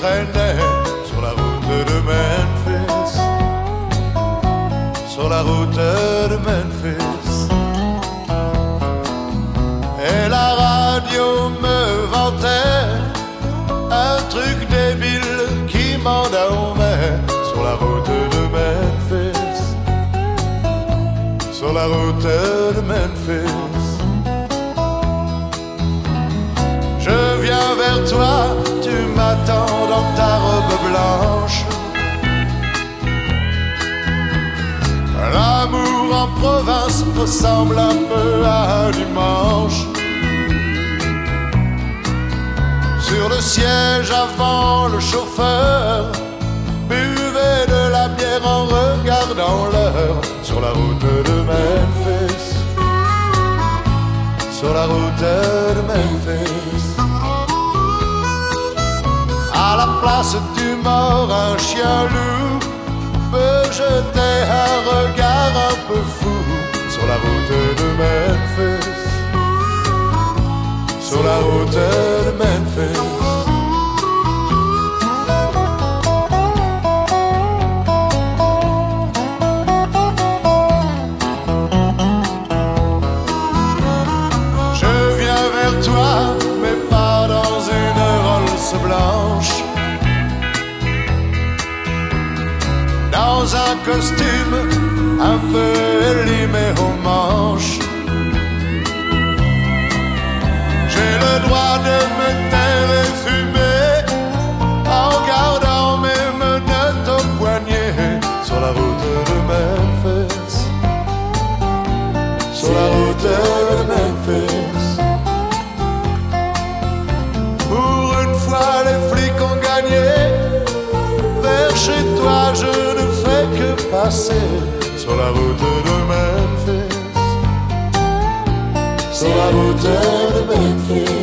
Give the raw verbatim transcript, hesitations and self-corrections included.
traînait sur la route de Memphis, sur la route de Memphis. Et la radio me vantait un truc débile qui m'endormait sur la route de Memphis, sur la route de Memphis. Je viens vers toi, tu m'attends dans ta robe blanche. L'amour en province ressemble un peu à un dimanche. Sur le siège avant, le chauffeur buvait de la bière en regardant l'heure. Sur la route de Memphis, sur la route de Memphis. À la place du mort, un chien loup peut jeter un regard un peu fou sur la route de Memphis, sur la route de Memphis. Je viens vers toi, mais pas dans une Rolls blanche, dans un costume un peu élimé aux manches. J'ai le droit de me taire et fumer en gardant mes menottes au poignet sur la route de Memphis, sur la route de Memphis. Pour une fois les flics ont gagné, vers chez toi je ne fais que passer sur la route de Memphis, sur la route de Memphis.